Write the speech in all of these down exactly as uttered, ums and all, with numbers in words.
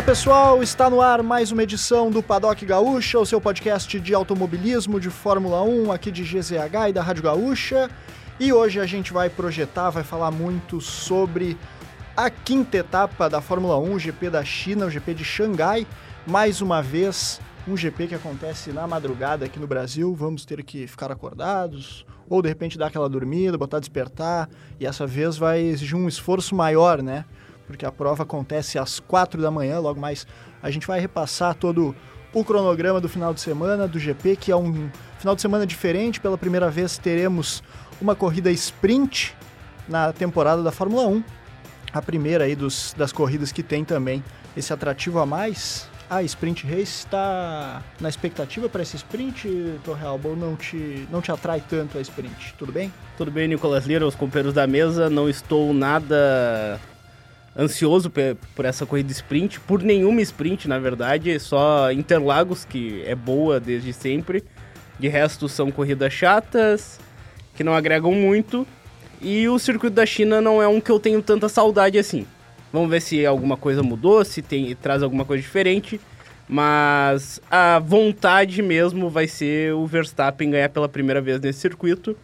Pessoal, está no ar mais uma edição do Paddock Gaúcha, o seu podcast de automobilismo, de Fórmula um, aqui de G Z H e da Rádio Gaúcha. E hoje a gente vai projetar, vai falar muito sobre a quinta etapa da Fórmula um, o G P da China, o G P de Xangai. Mais uma vez, um G P que acontece na madrugada aqui no Brasil. Vamos ter que ficar acordados, ou de repente dar aquela dormida, botar despertar. E essa vez vai exigir um esforço maior, né? Porque a prova acontece às quatro da manhã, logo mais a gente vai repassar todo o cronograma do final de semana do G P, que é um final de semana diferente. Pela primeira vez teremos uma corrida sprint na temporada da Fórmula um, a primeira aí dos, das corridas que tem também esse atrativo a mais. A Sprint Race está na expectativa para esse sprint, Torrealba, ou não te, não te atrai tanto a sprint? Tudo bem? Tudo bem, Nicolas Lira, os companheiros da mesa, não estou nada ansioso por essa corrida sprint, por nenhuma sprint, na verdade, só Interlagos, que é boa desde sempre. De resto, são corridas chatas, que não agregam muito, e o circuito da China não é um que eu tenho tanta saudade assim. Vamos ver se alguma coisa mudou, se tem, traz alguma coisa diferente, mas a vontade mesmo vai ser o Verstappen ganhar pela primeira vez nesse circuito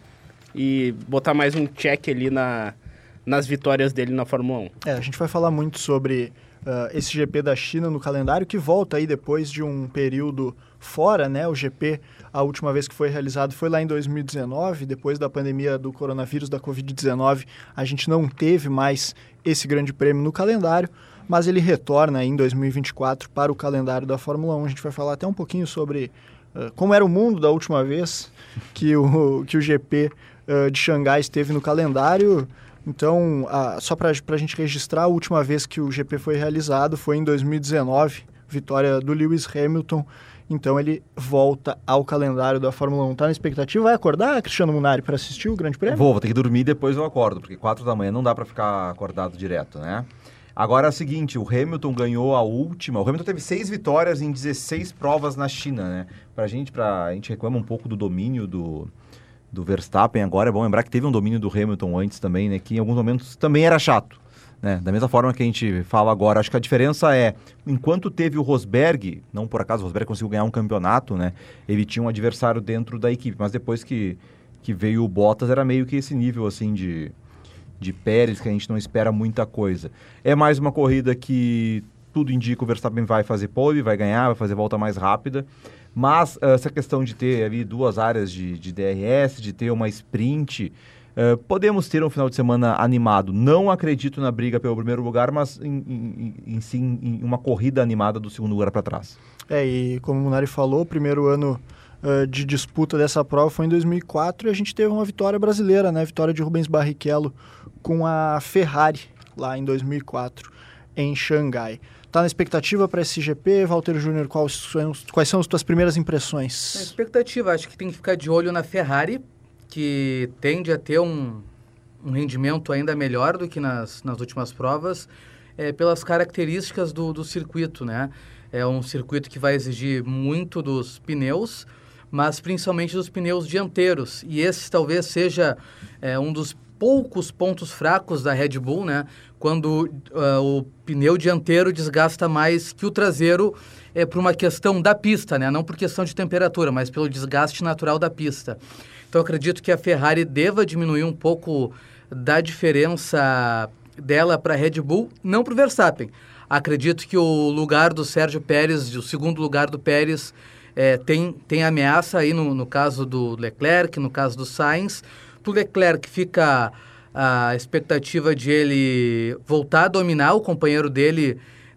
e botar mais um check ali na... nas vitórias dele na Fórmula um. É, a gente vai falar muito sobre uh, esse G P da China no calendário, que volta aí depois de um período fora, né? O G P, a última vez que foi realizado foi lá em dois mil e dezenove, depois da pandemia do coronavírus, da covid dezenove, a gente não teve mais esse grande prêmio no calendário, mas ele retorna aí em dois mil e vinte e quatro para o calendário da Fórmula um. A gente vai falar até um pouquinho sobre uh, como era o mundo da última vez que o, que o G P uh, de Xangai esteve no calendário. Então, a, só para a gente registrar, a última vez que o G P foi realizado foi em dois mil e dezenove, vitória do Lewis Hamilton. Então ele volta ao calendário da Fórmula um. Tá na expectativa? Vai acordar, Cristiano Munari, para assistir o Grande Prêmio? Vou, vou ter que dormir e depois eu acordo, porque quatro da manhã não dá para ficar acordado direto, né? Agora é o seguinte, o Hamilton ganhou a última, o Hamilton teve seis vitórias em dezesseis provas na China, né? Pra gente, pra, a gente reclama um pouco do domínio do... do Verstappen. Agora é bom lembrar que teve um domínio do Hamilton antes também, né, que em alguns momentos também era chato, né, da mesma forma que a gente fala agora. Acho que a diferença é, enquanto teve o Rosberg, não por acaso o Rosberg conseguiu ganhar um campeonato, né, ele tinha um adversário dentro da equipe, mas depois que, que veio o Bottas era meio que esse nível assim de, de Pérez, que a gente não espera muita coisa. É mais uma corrida que tudo indica o Verstappen vai fazer pole, vai ganhar, vai fazer volta mais rápida. Mas uh, essa questão de ter ali duas áreas de, de D R S, de ter uma sprint, uh, podemos ter um final de semana animado. Não acredito na briga pelo primeiro lugar, mas em, em, em sim em uma corrida animada do segundo lugar para trás. É, e como o Munari falou, o primeiro ano uh, de disputa dessa prova foi em dois mil e quatro e a gente teve uma vitória brasileira, né? Vitória de Rubens Barrichello com a Ferrari lá em dois mil e quatro em Xangai. Tá na expectativa para esse G P, Walter Júnior, quais são, quais são as tuas primeiras impressões? Na expectativa, acho que tem que ficar de olho na Ferrari, que tende a ter um, um rendimento ainda melhor do que nas, nas últimas provas, é, pelas características do, do circuito, né? É um circuito que vai exigir muito dos pneus, mas principalmente dos pneus dianteiros, e esse talvez seja é, um dos poucos pontos fracos da Red Bull, né? Quando uh, o pneu dianteiro desgasta mais que o traseiro, é por uma questão da pista, né? Não por questão de temperatura, mas pelo desgaste natural da pista. Então, acredito que a Ferrari deva diminuir um pouco da diferença dela para a Red Bull, não para o Verstappen. Acredito que o lugar do Sérgio Pérez, o segundo lugar do Pérez, é, tem, tem ameaça aí no, no caso do Leclerc, no caso do Sainz. Para o Leclerc fica a expectativa de ele voltar a dominar o companheiro dele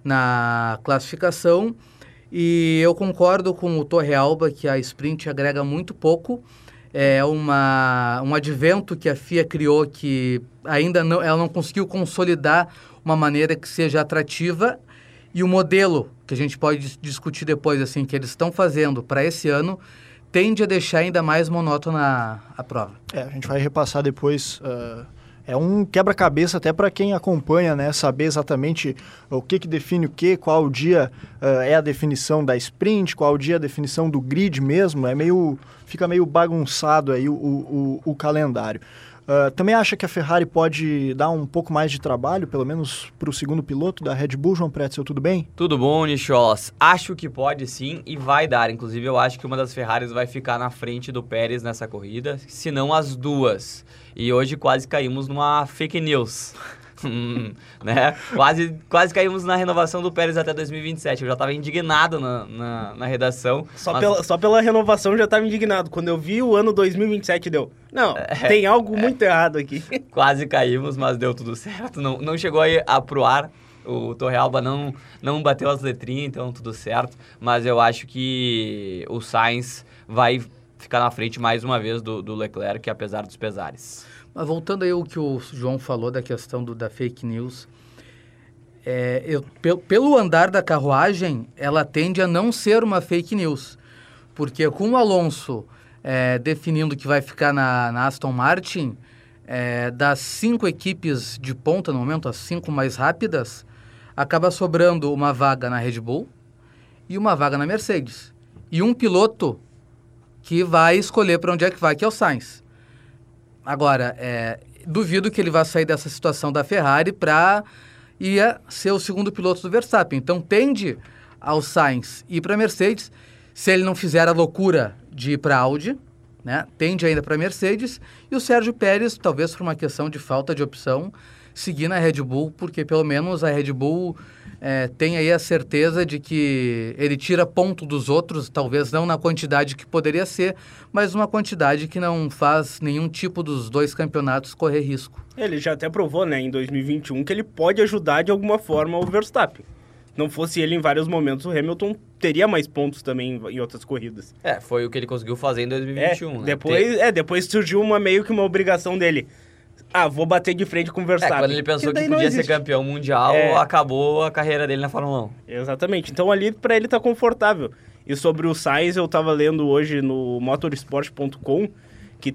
na classificação, e eu concordo com o Torrealba que a sprint agrega muito pouco. É uma, um advento que a F I A criou que ainda não, ela não conseguiu consolidar uma maneira que seja atrativa, e o modelo que a gente pode discutir depois, assim, que eles estão fazendo para esse ano, tende a deixar ainda mais monótona a, a prova. É, a gente vai repassar depois. Uh, é um quebra-cabeça até para quem acompanha, né? Saber exatamente o que, que define o que, qual dia uh, é a definição da sprint, qual dia é a definição do grid mesmo. É meio, fica meio bagunçado aí o, o, o calendário. Uh, também acha que a Ferrari pode dar um pouco mais de trabalho, pelo menos para o segundo piloto da Red Bull? João Pretzel, tudo bem? Tudo bom, Nicholas? Acho que pode sim e vai dar. Inclusive, eu acho que uma das Ferraris vai ficar na frente do Pérez nessa corrida, se não as duas. E hoje quase caímos numa fake news. Hum, né? Quase, quase caímos na renovação do Pérez até dois mil e vinte e sete. Eu já estava indignado na, na, na redação. Só, mas... pela, só pela renovação eu já estava indignado. Quando eu vi o ano dois mil e vinte e sete, deu. Não, é, tem algo é, muito errado aqui. Quase caímos, mas deu tudo certo. Não, não chegou aí a pro ar. O Torrealba não, não bateu as letrinhas, então tudo certo. Mas eu acho que o Sainz vai ficar na frente mais uma vez do, do Leclerc, apesar dos pesares. Mas voltando aí ao que o João falou da questão do, da fake news, é, eu, pe, pelo andar da carruagem, ela tende a não ser uma fake news. Porque com o Alonso é, definindo que vai ficar na, na Aston Martin, é, das cinco equipes de ponta no momento, as cinco mais rápidas, acaba sobrando uma vaga na Red Bull e uma vaga na Mercedes. E um piloto que vai escolher para onde é que vai, que é o Sainz. Agora, é, duvido que ele vá sair dessa situação da Ferrari para ir ser o segundo piloto do Verstappen. Então, tende ao Sainz ir para a Mercedes. Se ele não fizer a loucura de ir para a Audi, né, tende ainda para a Mercedes. E o Sérgio Pérez, talvez por uma questão de falta de opção, seguir na Red Bull, porque pelo menos a Red Bull é, tem aí a certeza de que ele tira ponto dos outros, talvez não na quantidade que poderia ser, mas uma quantidade que não faz nenhum tipo dos dois campeonatos correr risco. Ele já até provou, né, em dois mil e vinte e um, que ele pode ajudar de alguma forma o Verstappen. Não fosse ele em vários momentos, o Hamilton teria mais pontos também em outras corridas. É, foi o que ele conseguiu fazer em dois mil e vinte e um, é, né? Depois, Tem... é, depois surgiu uma, meio que uma obrigação dele. Ah, vou bater de frente com o Verstappen. É, quando ele pensou que, que podia ser campeão mundial, é... acabou a carreira dele na Fórmula um. Exatamente. Então ali, pra ele tá confortável. E sobre o Sainz, eu tava lendo hoje no motorsport ponto com, que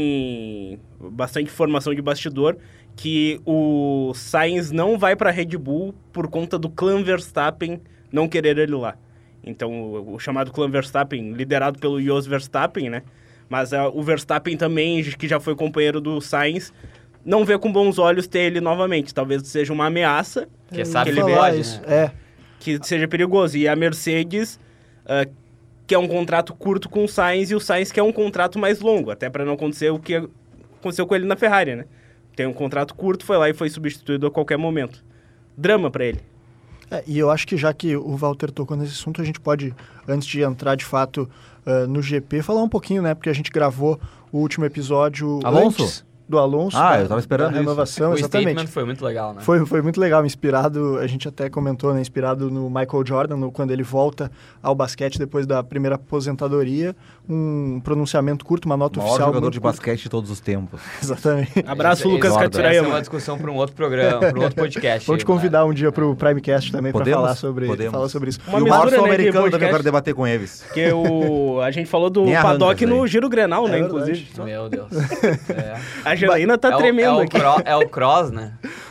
tem bastante informação de bastidor, que o Sainz não vai pra Red Bull por conta do clã Verstappen não querer ele lá. Então, o, o chamado clã Verstappen, liderado pelo Jos Verstappen, né? Mas uh, o Verstappen também, que já foi companheiro do Sainz, não vê com bons olhos ter ele novamente. Talvez seja uma ameaça. Que sabe que ele vê, pode, isso. né? É. Que seja perigoso. E a Mercedes, uh, que é um contrato curto com o Sainz, e o Sainz que é um contrato mais longo, até para não acontecer o que aconteceu com ele na Ferrari, né? Tem um contrato curto, foi lá e foi substituído a qualquer momento. Drama para ele. É, e eu acho que já que o Walter tocou nesse assunto, a gente pode, antes de entrar de fato uh, no G P, falar um pouquinho, né? Porque a gente gravou o último episódio Alonso? antes do Alonso. Ah, da, eu tava esperando da renovação, isso. O exatamente. statement foi muito legal, né? Foi, foi muito legal, inspirado, a gente até comentou, né? Inspirado no Michael Jordan, no, quando ele volta ao basquete depois da primeira aposentadoria. Um pronunciamento curto, uma nota o maior oficial. jogador de curta. basquete de todos os tempos. Exatamente. Abraço, Esse- Lucas esse- Caturayama. Essa é uma discussão para um outro programa, para um outro podcast. Vamos te convidar um dia para o Primecast também para Podemos? falar sobre, Podemos. falar sobre isso. Uma e o mistura, maior né, de sul-americano também eu podcast. quero debater com eles. Porque o, a gente falou do Nem arranca paddock isso no aí. Giro Grenal, É né, verdade. inclusive. Meu Deus. É. A Janaína tá é o- tremendo é o, aqui. cro- é o cross, né?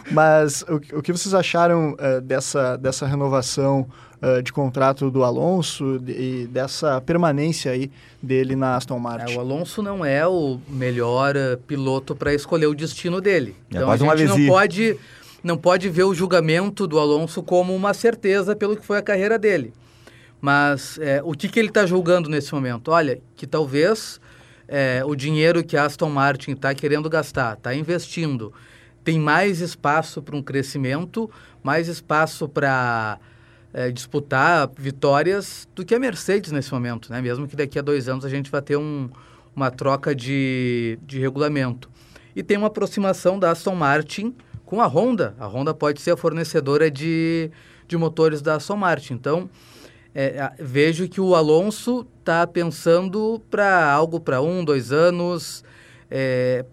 Mas o, o que vocês acharam eh, dessa, dessa renovação eh, de contrato do Alonso de- e dessa permanência aí dele na Aston É, Martin? o Alonso não é o melhor uh, piloto para escolher o destino dele. É Então quase a um gente não Alesi. pode, não pode ver o julgamento do Alonso como uma certeza pelo que foi a carreira dele. Mas é, o que, que ele está julgando nesse momento? Olha, que talvez é, o dinheiro que a Aston Martin está querendo gastar, está investindo, tem mais espaço para um crescimento, mais espaço para é, disputar vitórias do que a Mercedes nesse momento, né? Mesmo que daqui a dois anos a gente vai ter um, uma troca de, de regulamento. E tem uma aproximação da Aston Martin com a Honda. A Honda pode ser a fornecedora de, de motores da Aston Martin. Então, é, a- vejo que o Alonso está pensando para algo para um, dois anos, é,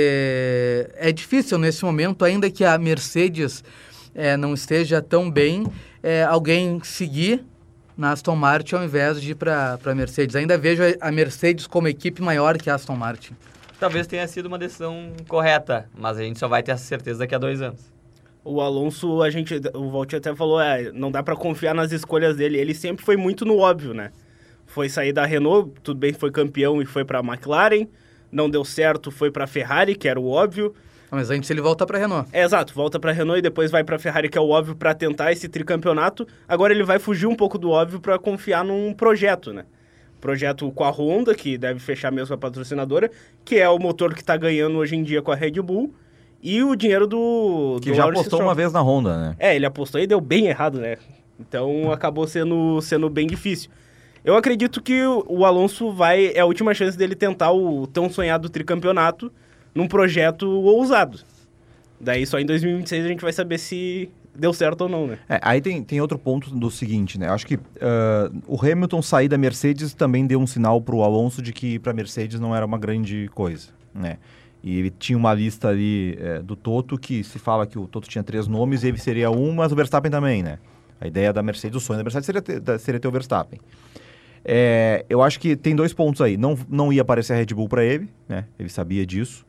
porque é difícil nesse momento, ainda que a Mercedes é, não esteja tão bem, é, alguém seguir na Aston Martin ao invés de ir para a Mercedes. Ainda vejo a- a Mercedes como equipe maior que a Aston Martin. Talvez tenha sido uma decisão correta, mas a gente só vai ter essa certeza daqui a dois anos. O Alonso, a gente, o Valtir até falou, é, não dá pra confiar nas escolhas dele. Ele sempre foi muito no óbvio, né? Foi sair da Renault, tudo bem que foi campeão e foi pra McLaren, não deu certo, foi para a Ferrari, que era o óbvio. Mas antes ele volta para a Renault. É, exato, volta para a Renault e depois vai para a Ferrari, que é o óbvio, para tentar esse tricampeonato. Agora ele vai fugir um pouco do óbvio para confiar num projeto, né? Projeto com a Honda, que deve fechar mesmo a patrocinadora, que é o motor que está ganhando hoje em dia com a Red Bull, e o dinheiro do... Que do já Lawrence apostou Stroll. uma vez na Honda, né? É, ele apostou e deu bem errado, né? Então acabou sendo, sendo bem difícil. Eu acredito que o, o Alonso vai... É a última chance dele tentar o tão sonhado tricampeonato num projeto ousado. Daí só em dois mil e vinte e seis a gente vai saber se deu certo ou não, né? É, aí tem, tem outro ponto do seguinte, né? Eu acho que uh, o Hamilton sair da Mercedes também deu um sinal pro Alonso de que pra Mercedes não era uma grande coisa, né? E ele tinha uma lista ali é, do Toto, que se fala que o Toto tinha três nomes, ele seria um, mas o Verstappen também, né? A ideia da Mercedes, o sonho da Mercedes seria ter, seria ter o Verstappen. É, eu acho que tem dois pontos aí. Não, não ia aparecer a Red Bull para ele, né? Ele sabia disso.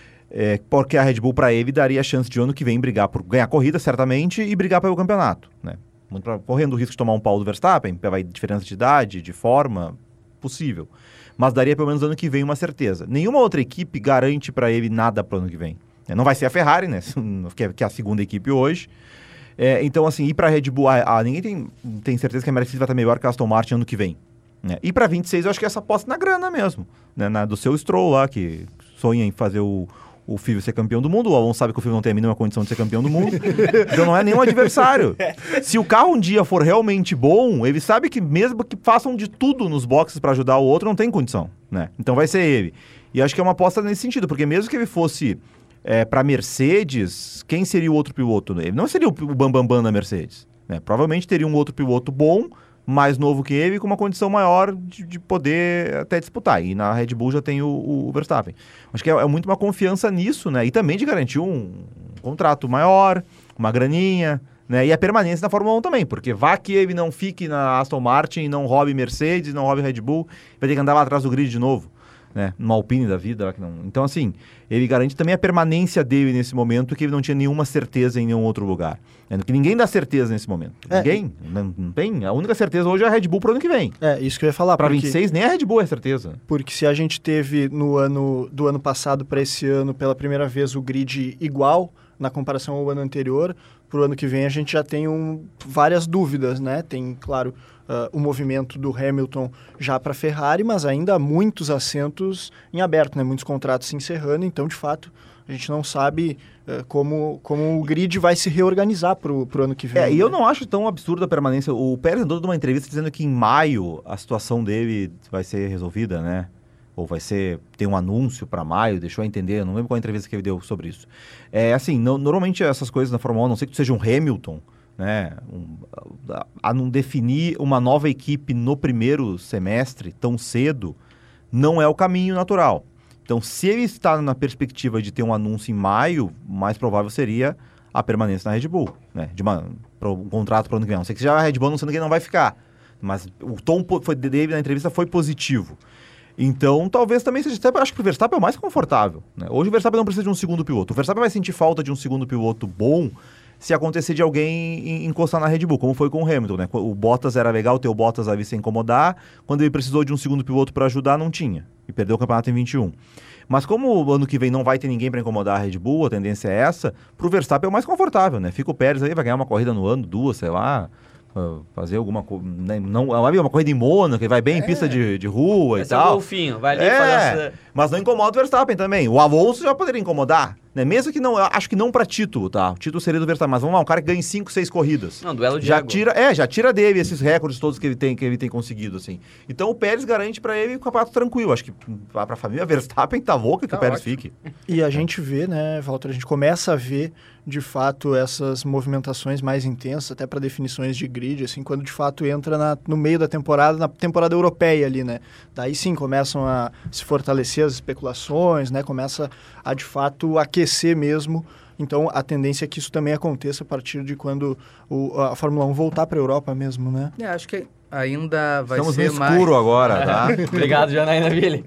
É, porque a Red Bull para ele daria a chance de ano que vem brigar por ganhar a corrida, certamente, e brigar pelo campeonato, né? Muito pra, correndo o risco de tomar um pau do Verstappen, pela diferença de idade, de forma, possível. Mas daria pelo menos ano que vem uma certeza. Nenhuma outra equipe garante para ele nada para o ano que vem. Não vai ser a Ferrari, né? Que é, que é a segunda equipe hoje. É, então, assim, ir para a Red Bull, ah, ah, ninguém tem, tem certeza que a Mercedes vai estar melhor que a Aston Martin ano que vem. Né? E para vinte e seis, eu acho que essa aposta na grana mesmo. Né? Na, do seu Stroll lá, que sonha em fazer o, o Fívio ser campeão do mundo. O Alonso sabe que o Fívio não tem a mínima condição de ser campeão do mundo. Então não é nenhum adversário. Se o carro um dia for realmente bom, ele sabe que mesmo que façam de tudo nos boxes para ajudar o outro, não tem condição. Né? Então vai ser ele. E acho que é uma aposta nesse sentido, porque mesmo que ele fosse... É, para Mercedes, quem seria o outro piloto? Ele não seria o bambambam bam, bam da Mercedes. Né? Provavelmente teria um outro piloto bom, mais novo que ele, com uma condição maior de, de poder até disputar. E na Red Bull já tem o, o Verstappen. Acho que é, é muito uma confiança nisso, né? E também de garantir um, um contrato maior, uma graninha, né? E a permanência na Fórmula um também, porque vá que ele não fique na Aston Martin, não roube Mercedes, não roube Red Bull, vai ter que andar lá atrás do grid de novo. Né, numa Alpine da vida. Que não... Então, assim, ele garante também a permanência dele nesse momento, que ele não tinha nenhuma certeza em nenhum outro lugar. É, que ninguém dá certeza nesse momento. É. Ninguém. Não, não tem. A única certeza hoje é a Red Bull para o ano que vem. É, isso que eu ia falar. Para porque... vinte e seis, nem a Red Bull é certeza. Porque se a gente teve no ano do ano passado para esse ano, pela primeira vez, o grid igual na comparação ao ano anterior, para o ano que vem a gente já tem um, várias dúvidas, né? Tem, claro... Uh, o movimento do Hamilton já para a Ferrari, mas ainda há muitos assentos em aberto, né? Muitos contratos se encerrando, então, de fato, a gente não sabe uh, como, como o grid vai se reorganizar para o ano que vem. É, né? e eu não acho tão absurda a permanência. O Pérez andou numa entrevista dizendo que em maio a situação dele vai ser resolvida, né? Ou vai ser, tem um anúncio para maio, deixou eu entender, não lembro qual a entrevista que ele deu sobre isso. É assim, no, normalmente essas coisas na Fórmula um, a não ser que tu seja um Hamilton, né, um, a, a não definir uma nova equipe no primeiro semestre tão cedo não é o caminho natural. Então, se ele está na perspectiva de ter um anúncio em maio, mais provável seria a permanência na Red Bull, né, de uma, pra, um contrato para o ano que vem. Não sei que já a Red Bull anunciando que ele não vai ficar, mas o tom foi, dele na entrevista foi positivo. Então, talvez também seja... Acho que o Verstappen é o mais confortável. Né? Hoje o Verstappen não precisa de um segundo piloto. O Verstappen vai sentir falta de um segundo piloto bom se acontecer de alguém encostar na Red Bull, como foi com o Hamilton, né? O Bottas era legal, ter o Bottas ali sem incomodar. Quando ele precisou de um segundo piloto para ajudar, não tinha. E perdeu o campeonato em vinte e um. Mas como o ano que vem não vai ter ninguém para incomodar a Red Bull, a tendência é essa, pro Verstappen é o mais confortável, né? Fica o Pérez aí, vai ganhar uma corrida no ano, duas, sei lá... fazer alguma coisa, né? Não, uma corrida em Mônaco, que vai bem é. em pista de, de rua Vai e tal. Um golfinho, vai ali é, fazer essa... Mas não incomoda o Verstappen também. O Alonso já poderia incomodar, né? Mesmo que não, acho que não para título, tá? O título seria do Verstappen, mas vamos lá, um cara que ganha cinco, seis corridas. Não, duelo de já água. tira, é, já tira dele esses recordes todos que ele tem, que ele tem conseguido, assim. Então o Pérez garante para ele o campeonato tranquilo. Acho que para a família Verstappen tá louca que tá o Pérez ótimo. fique. E a gente vê, né, Walter, a gente começa a ver de fato essas movimentações mais intensas, até para definições de grid, assim, quando de fato entra na, no meio da temporada, na temporada europeia ali, né? Daí sim começam a se fortalecer as especulações, né? Começa a de fato aquecer mesmo. Então a tendência é que isso também aconteça a partir de quando o, a Fórmula um voltar para a Europa mesmo, né? É, acho que ainda vai Estamos ser no mais... escuro agora, tá? Obrigado, Janaína Ville.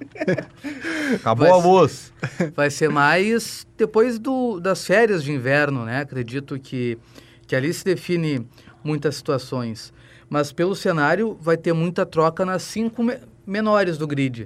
Acabou Vai a luz. Vai ser mais depois do, das férias de inverno, né? Acredito que, que ali se define muitas situações. Mas pelo cenário vai ter muita troca nas cinco me menores do grid.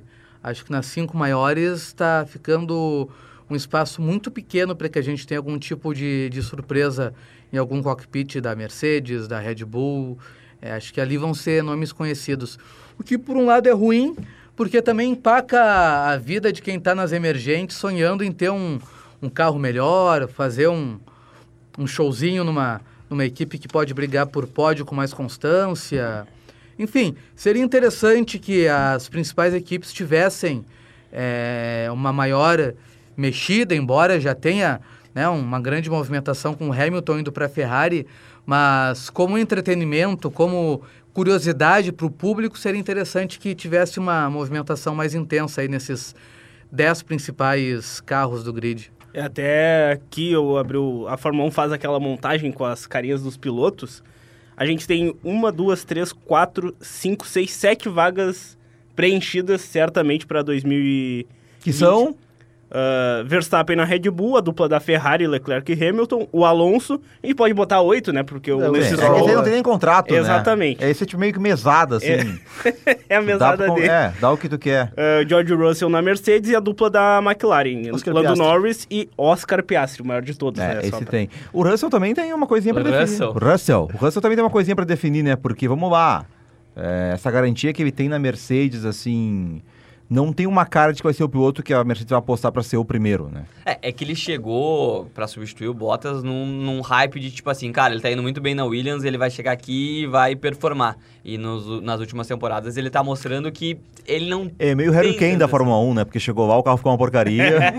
Acho que nas cinco maiores está ficando um espaço muito pequeno para que a gente tenha algum tipo de, de surpresa em algum cockpit da Mercedes, da Red Bull. É, acho que ali vão ser nomes conhecidos. O que, por um lado, é ruim, porque também empaca a vida de quem está nas emergentes, sonhando em ter um, um carro melhor, fazer um, um showzinho numa, numa equipe que pode brigar por pódio com mais constância. Enfim, seria interessante que as principais equipes tivessem é, uma maior mexida, embora já tenha, né, uma grande movimentação com o Hamilton indo para a Ferrari, mas como entretenimento, como curiosidade para o público, seria interessante que tivesse uma movimentação mais intensa aí nesses dez principais carros do grid. É, até aqui eu abri o, a Fórmula um faz aquela montagem com as carinhas dos pilotos. A gente tem uma, duas, três, quatro, cinco, seis, sete vagas preenchidas certamente para dois mil e vinte. Que são? Uh, Verstappen na Red Bull, a dupla da Ferrari, Leclerc e Hamilton, o Alonso, e pode botar oito, né? Porque o É, Lance é, Stroll... esse aí não tem nem contrato, Exatamente. né? É esse tipo meio que mesada, assim. É, é a mesada dá pra, dele. É, dá o que tu quer. Uh, George Russell na Mercedes e a dupla da McLaren, Oscar Lando Piastri. Norris e Oscar Piastri, o maior de todos, É, né? Só esse pra- tem. O Russell também tem uma coisinha pra O definir. Russell. O Russell. O Russell também tem uma coisinha pra definir, né? Porque, vamos lá, é, essa garantia que ele tem na Mercedes, assim, não tem uma cara de que vai ser o piloto que a Mercedes vai apostar pra ser o primeiro, né? É, é que ele chegou pra substituir o Bottas num, num hype de tipo assim, cara, ele tá indo muito bem na Williams, ele vai chegar aqui e vai performar. E nos, nas últimas temporadas ele tá mostrando que ele não... É meio Harry tem Kane da tanta- Fórmula um, né? Porque chegou lá, o carro ficou uma porcaria.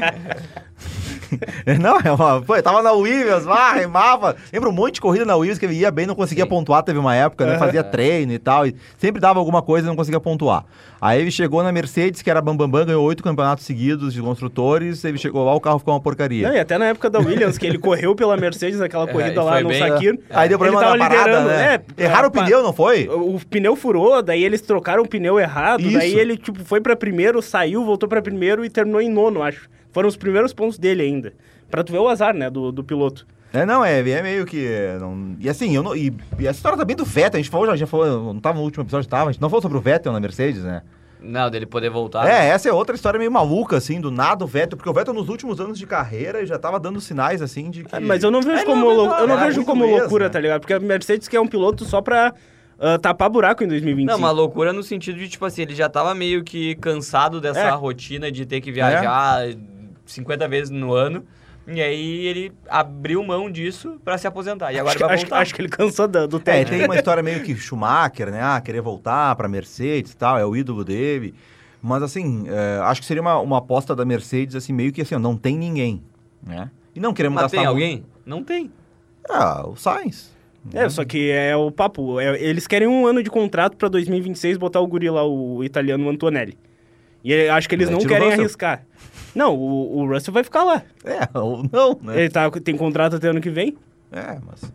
Não, é uma... Pô, ele tava na Williams, lá, remava. Lembra um monte de corrida na Williams que ele ia bem, não conseguia Sim. pontuar, teve uma época, né? Fazia treino e tal, e sempre dava alguma coisa e não conseguia pontuar. Aí ele chegou na Mercedes, que era bambambam, bam, bam, ganhou oito campeonatos seguidos de construtores, ele chegou lá, o carro ficou uma porcaria. Não, e até na época da Williams, que ele correu pela Mercedes, aquela É, corrida e lá foi no bem, Sakir. Aí deu problema ele na tava parada, liderando, né? é, Erraram é, o pneu, não foi? O, o pneu furou, daí eles trocaram o pneu errado, Isso. daí ele, tipo, foi pra primeiro, saiu, voltou pra primeiro e terminou em nono, acho. Foram os primeiros pontos dele ainda. Pra tu ver o azar, né, do, do piloto. É, não, é, é meio que... Não... E assim, eu não... E, e essa história também do Vettel, a gente falou, já, já falou, não tava no último episódio, tava, a gente não falou sobre o Vettel na Mercedes, né? Não, dele poder voltar. É, né? essa é outra história meio maluca, assim, do nada o Vettel, porque o Vettel nos últimos anos de carreira já tava dando sinais, assim, de que... É, mas eu não vejo É, como, não, lou- não, eu não era vejo muito como ex, loucura, né? tá ligado? Porque a Mercedes quer um piloto só pra ah, tapar buraco em dois mil e vinte e Não, cinco. uma loucura no sentido de, tipo assim, ele já tava meio que cansado dessa É. rotina de ter que viajar cinquenta vezes no ano. E aí ele abriu mão disso pra se aposentar. E agora acho, que- vai acho, voltar. acho que ele cansou do, do É, técnico. tem uma história meio que Schumacher, né? Ah, querer voltar pra Mercedes e tal, é o ídolo dele. Mas, assim, é, acho que seria uma, uma aposta da Mercedes, assim, meio que assim, ó, não tem ninguém, né? E não queremos Mas gastar tem muito. alguém? Não tem. Ah, o Sainz. É, só que é o papo. é- eles querem um ano de contrato pra dois mil e vinte e seis botar o guri lá, o italiano Antonelli. E eu acho que eles É, não tira o querem Russell. arriscar. Não, o, o Russell vai ficar lá. É, ou não, né? Ele tá, tem contrato até ano que vem. É, mas...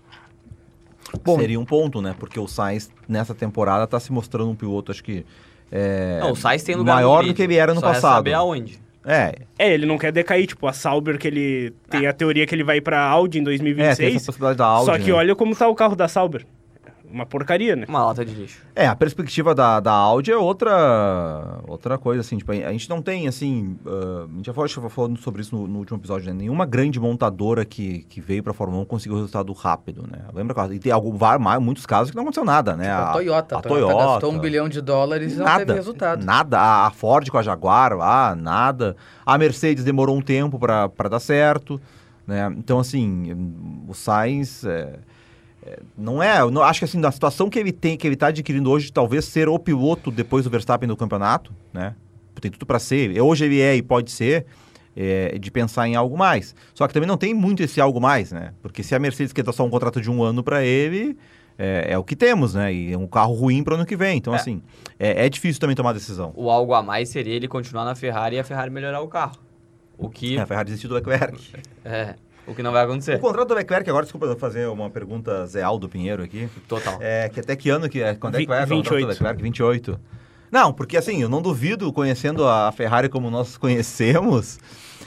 Bom, seria um ponto, né? Porque o Sainz, nessa temporada, tá se mostrando um piloto, acho que... É, Não, o Sainz tem lugar maior no do grid. que ele era no Só resta passado. saber aonde. É, É, ele não quer decair, tipo, a Sauber, que ele tem a teoria que ele vai pra Audi em dois mil e vinte e é, tem seis. essa possibilidade da Audi, Só que né? olha como tá o carro da Sauber. Uma porcaria, né? Uma lata de lixo. É, a perspectiva da, da Audi é outra outra coisa, assim, tipo, a gente não tem, assim, uh, a gente já falou, acho que eu falando sobre isso no, no último episódio, né? Nenhuma grande montadora que, que veio pra Fórmula um conseguiu resultado rápido, né? Lembra? E tem algum, var- ma- muitos casos que não aconteceu nada, né? A Toyota. a A Toyota Toyota. gastou um bilhão de dólares e não nada, teve resultado. Nada. A, a Ford com a Jaguar lá, nada. A Mercedes demorou um tempo pra pra dar certo, né? Então, assim, o Sainz... É, é, não é, eu não, acho que assim, na situação que ele tem, que ele tá adquirindo hoje, talvez ser o piloto depois do Verstappen no campeonato, né? Tem tudo pra ser. Hoje ele é e pode ser, é, de pensar em algo mais. Só que também não tem muito esse algo mais, né? Porque se a Mercedes quer dar só um contrato de um ano pra ele, é, é o que temos, né? E é um carro ruim pro ano que vem. Então, É. assim, é, é difícil também tomar decisão. O algo a mais seria ele continuar na Ferrari e a Ferrari melhorar o carro. O que... É, a Ferrari desistiu do Leclerc. É, o que não vai O acontecer. contrato do Leclerc, agora, desculpa eu vou fazer uma pergunta Zé Aldo Pinheiro aqui. Total. É, que até que ano que é? Quando é que Vi- vai? vinte e oito. Leclerc, vinte e oito. Não, porque assim, eu não duvido, conhecendo a Ferrari como nós conhecemos,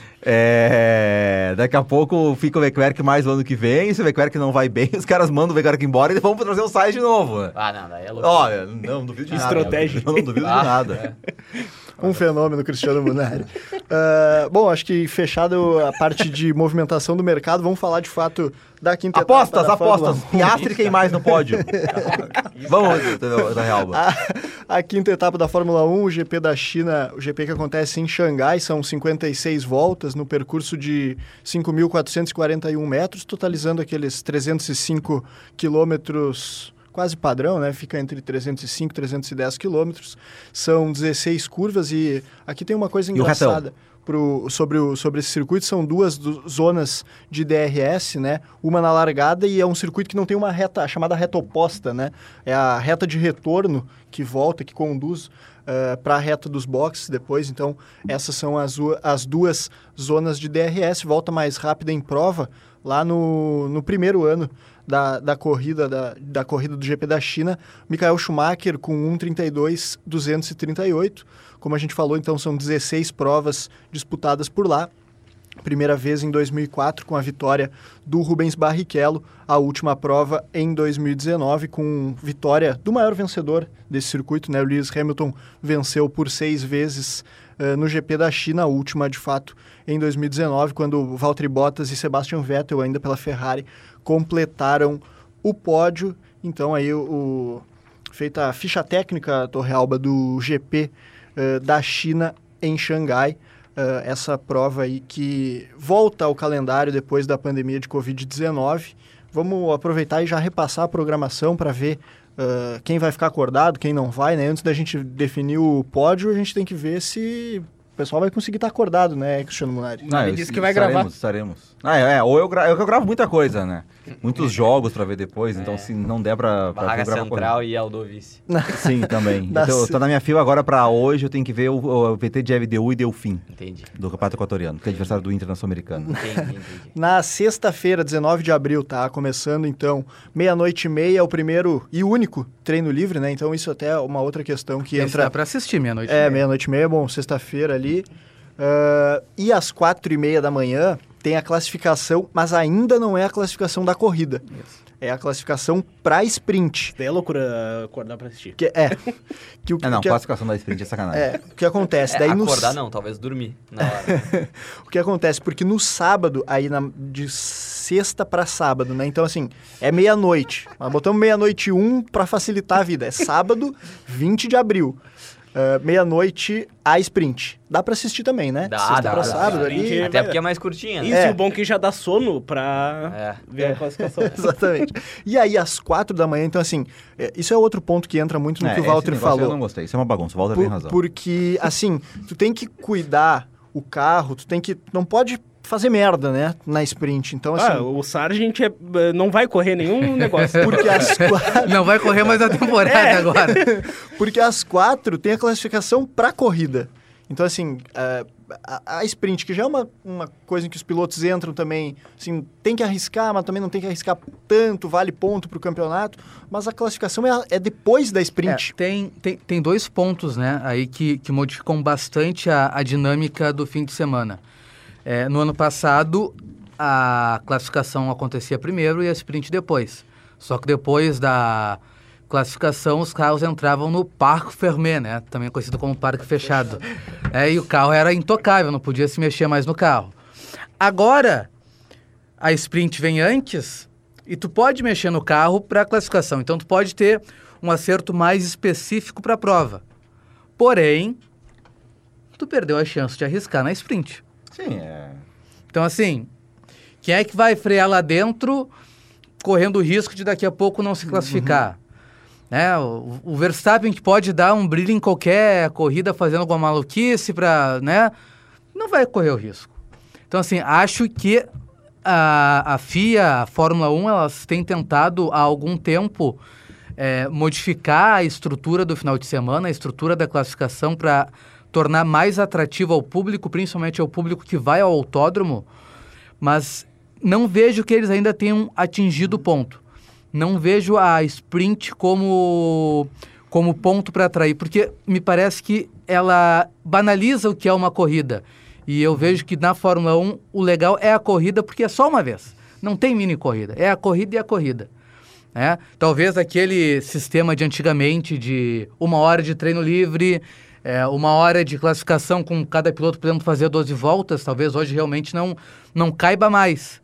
é, daqui a pouco fica o Leclerc mais o ano que vem, se o Leclerc não vai bem, os caras mandam o Leclerc embora e vão trazer o Sainz de novo. Né? Ah, não, daí é louco. Olha, não duvido de nada. Estratégia. Eu não duvido de Ah, nada. é. Um fenômeno, Cristiano Munari. uh, bom, acho que fechado a parte de movimentação do mercado, vamos falar de fato da quinta apostas, etapa. Apostas, apostas. Piastri quem mais no pódio. Vamos, da Realba. A, a quinta etapa da Fórmula um, o G P da China, o G P que acontece em Xangai, são cinquenta e seis voltas no percurso de cinco mil quatrocentos e quarenta e um metros, totalizando aqueles trezentos e cinco quilômetros... quase padrão, né? Fica entre trezentos e cinco e trezentos e dez quilômetros. São dezesseis curvas e aqui tem uma coisa engraçada pro, sobre, o, sobre esse circuito. São duas do, zonas de D R S, né? Uma na largada e é um circuito que não tem uma reta, a chamada reta oposta, né? É a reta de retorno que volta, que conduz uh, para a reta dos boxes depois. Então, essas são as, as duas zonas de D R S. Volta mais rápida em prova lá no, no primeiro ano Da, da, corrida, da, da corrida do G P da China, Michael Schumacher com um trinta e dois duzentos e trinta e oito. Como a gente falou, então, são dezesseis provas disputadas por lá. Primeira vez em dois mil e quatro com a vitória do Rubens Barrichello, a última prova em dois mil e dezenove com vitória do maior vencedor desse circuito, né? O Lewis Hamilton venceu por seis vezes uh, no G P da China, a última de fato em dois mil e dezenove, quando Valtteri Bottas e Sebastian Vettel, ainda pela Ferrari, completaram o pódio. Então aí o, o feita a ficha técnica, Torrealba, do G P uh, da China em Xangai. Uh, essa prova aí que volta ao calendário depois da pandemia de covid dezenove. Vamos aproveitar e já repassar a programação para ver uh, quem vai ficar acordado, quem não vai, né? Antes da gente definir o pódio, a gente tem que ver se o pessoal vai conseguir estar acordado, né, Cristiano Munari? Não, ele disse que vai estaremos, gravar. Estaremos. Ah, é, é, ou eu, gra eu, eu gravo muita coisa, né? Muitos jogos pra ver depois, então é. se não der pra... pra Barra Central e Aldovice. Sim, também. Então, eu tô na minha fila agora pra hoje, eu tenho que ver o, o V T de L D U e Delfim. Entendi. Do Campeonato Equatoriano, que é adversário do Inter na Sul-Americana. Entendi, entendi. Na sexta-feira, dezenove de abril, tá? Começando, então, meia-noite e meia, o primeiro e único treino livre, né? Então, isso até é uma outra questão que Esse entra... dá pra assistir meia-noite e meia. meia. É, meia-noite e meia, bom, sexta-feira ali... Uh, e às quatro e meia da manhã tem a classificação, mas ainda não é a classificação da corrida. Isso. É a classificação para sprint. É loucura acordar para assistir. Que, é. Que, o, é, não, que, classificação da sprint é sacanagem. É, o que acontece? É, daí acordar no... não, talvez dormir na hora. O que acontece? Porque no sábado, aí na, de sexta para sábado, né? Então, assim, é meia-noite. Nós botamos meia-noite e um para facilitar a vida. É sábado, vinte de abril. Uh, meia-noite a sprint. Dá pra assistir também, né? Dá, Sexta dá, pra dá, sábado dá. ali. Até porque é mais curtinha, né? Isso, É. e o bom que já dá sono pra É. ver a classificação. Exatamente. E aí, às quatro da manhã, então assim, é, isso é outro ponto que entra muito no é, que o Walter falou. Eu não gostei, isso é uma bagunça, o Walter Por, tem razão. Porque, assim, tu tem que cuidar o carro, tu tem que... Não pode fazer merda, né? Na sprint. Então, assim... Ah, o Sargent é, não vai correr nenhum negócio. Porque às quatro... Não vai correr mais a temporada É. agora. Porque às quatro tem a classificação pra corrida. Então, assim, a, a, a sprint, que já é uma, uma coisa em que os pilotos entram também, assim, tem que arriscar, mas também não tem que arriscar tanto, vale ponto pro campeonato, mas a classificação é, é depois da sprint. É, tem, tem, tem dois pontos, né, aí que, que modificam bastante a, a dinâmica do fim de semana. É, no ano passado, a classificação acontecia primeiro e a sprint depois. Só que depois da classificação, os carros entravam no Parque Fermé, né? Também conhecido como Parque Fechado. É, e o carro era intocável, não podia se mexer mais no carro. Agora, a sprint vem antes e tu pode mexer no carro para a classificação. Então, tu pode ter um acerto mais específico para a prova. Porém, tu perdeu a chance de arriscar na sprint. Sim, é... Então, assim, quem é que vai frear lá dentro, correndo o risco de daqui a pouco não se classificar? Uhum. É, o, o Verstappen que pode dar um brilho em qualquer corrida fazendo alguma maluquice para, né? Não vai correr o risco. Então, assim, acho que a, a F I A, a Fórmula um, elas têm tentado há algum tempo é, modificar a estrutura do final de semana, a estrutura da classificação para tornar mais atrativo ao público, principalmente ao público que vai ao autódromo, mas não vejo que eles ainda tenham atingido o ponto. Não vejo a sprint como, como ponto para atrair, porque me parece que ela banaliza o que é uma corrida. E eu vejo que na Fórmula um o legal é a corrida, porque é só uma vez. Não tem mini corrida, é a corrida e a corrida. É? Talvez aquele sistema de antigamente, de uma hora de treino livre, É, uma hora de classificação com cada piloto podendo fazer doze voltas, talvez hoje realmente não, não caiba mais.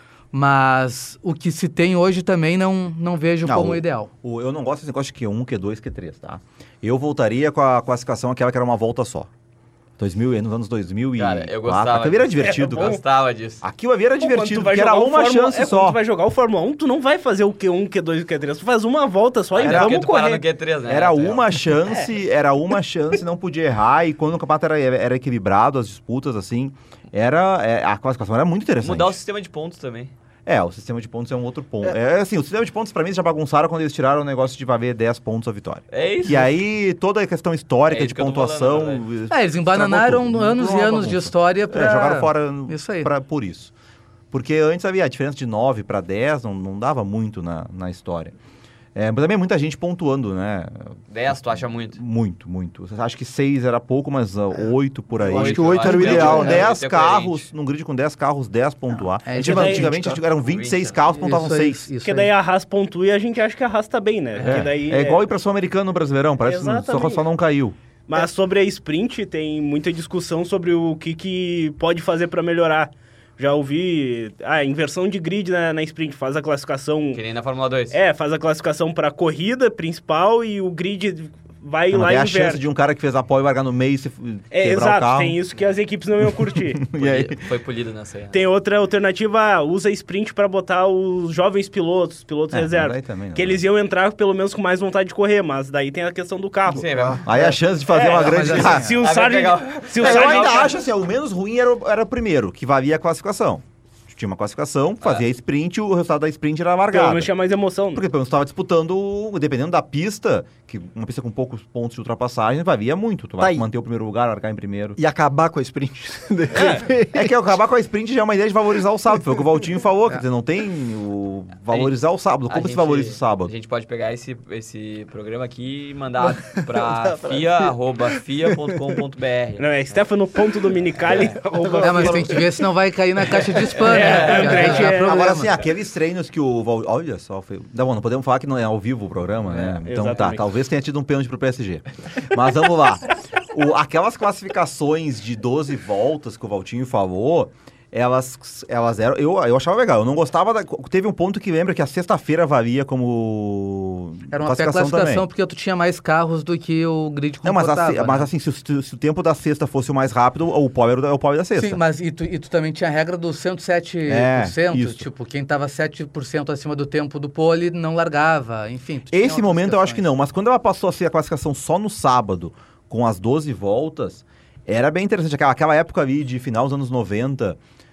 Mas o que se tem hoje também não, não vejo Não, como o- ideal. O- eu não gosto desse negócio de Q um, Q dois, Q três, tá? Eu voltaria com a classificação aquela que era uma volta só. dois mil, nos anos dois mil e Cara, eu quatro. gostava Aquilo era disso. divertido, Eu cara. gostava disso. Aquilo ali era Pô, quando divertido, tu vai porque era jogar o uma Fórmula- chance é, só. Quando tu vai jogar o Fórmula um, tu não vai fazer o Q um, Q dois e o Q três. Tu faz uma volta só e Era porque vamos tu parar correr. no Q três, né? Era Até. uma chance, era uma chance, não podia errar. E quando o campeonato era, era equilibrado, as disputas, assim, era, é, a classificação era muito interessante. Mudar o sistema de pontos também. É, o sistema de pontos é um outro ponto. É, assim, o sistema de pontos, pra mim, eles já bagunçaram quando eles tiraram o negócio de valer dez pontos a vitória. É isso. E aí, toda a questão histórica É de isso que eu tô pontuação... falando, na É, eles embananaram estragou tudo. anos e Virou uma anos de bagunça. história para... É, jogaram fora Isso aí. pra- por isso. Porque antes havia a diferença de nove para dez, não, não dava muito na, na história. É, mas também muita gente pontuando, né? dez, tu acha muito? Muito, muito. Acho que seis era pouco, mas uh, oito por aí. Eu acho que Oito, oito eu era o acho que ideal, Com né? dez Oito é carros, coerente. num grid com dez carros, dez pontuar. é, Antigamente, isso daí- antigamente eram vinte e seis carros, pontuavam Isso aí, seis. isso Porque aí. daí a Haas pontua e a gente acha que a Haas tá bem, né? Porque É, daí é igual ir pra Sul-Americano no Brasileirão, parece que só, Exatamente. só não caiu. Mas sobre a sprint, tem muita discussão sobre o que, que pode fazer pra melhorar. Já ouvi a inversão de grid na, na sprint, faz a classificação... Que nem na Fórmula dois. É, faz a classificação pra corrida principal e o grid vai Não, lá tem e a inverte. chance de um cara que fez apoio largar no meio e se É, quebrar o exato, carro. tem isso que as equipes não iam curtir. E aí? Poli- Foi polido nessa aí. né? Tem outra alternativa, ah, usa sprint pra botar os jovens pilotos, pilotos É, reserva. mas daí também não Que dá. eles iam entrar pelo menos com mais vontade de correr, mas daí tem a questão do carro. Sim, vai- Aí a chance de fazer É, uma não, grande... mas Ah, assim, Se o Aí vai Sargent... pegar Se o É, eu Sargent- ainda acho assim, ó, o menos ruim era, o- era o primeiro, que valia a classificação. Tinha uma classificação, fazia sprint, o resultado da sprint era Pelo largada. menos tinha mais emoção. né? Porque pelo menos estava disputando, dependendo da pista, que uma pista com poucos pontos de ultrapassagem, valia muito. Tu Tá vai aí. manter o primeiro lugar, largar em primeiro. E acabar com a sprint. É que acabar com a sprint já é uma ideia de valorizar o sábado. Foi o que o Valtinho falou, quer dizer, não tem o valorizar o sábado. A Como se gente- valoriza o sábado? A gente pode pegar esse, esse programa aqui e mandar pra fia arroba fia ponto com ponto b r. Não, é Stefano.dominicali. É, mas tem que ver se não vai cair na caixa de spam, É, né? Porque André, aí já é- dá problema. Agora, assim, aqueles treinos que o... Val- Olha só, foi... Não, bom, não podemos falar que não é ao vivo o programa, né? É, Então tá, exatamente. talvez tenha tido um pênalti pro P S G. Mas vamos lá. O- aquelas classificações de doze voltas que o Valtinho falou, elas, elas eram... Eu, eu achava legal, eu não gostava da... Teve um ponto que lembra que a sexta-feira valia como... Era uma pré-classificação também. porque tu tinha mais carros do que o grid Não, mas, a comportava. se- mas né? assim, se, o- se o- se o tempo da sexta fosse o mais rápido, o pole era o- é o pole da sexta. Sim, mas e tu, e tu também tinha a regra do cento e sete por cento, É, isso. tipo, quem tava sete por cento acima do tempo do pole não largava, enfim. tu tinha Esse outras momento eu acho que questões. não, mas quando ela passou a ser a classificação só no sábado, com as doze voltas, era bem interessante. Aquela, aquela época ali de final dos anos noventa,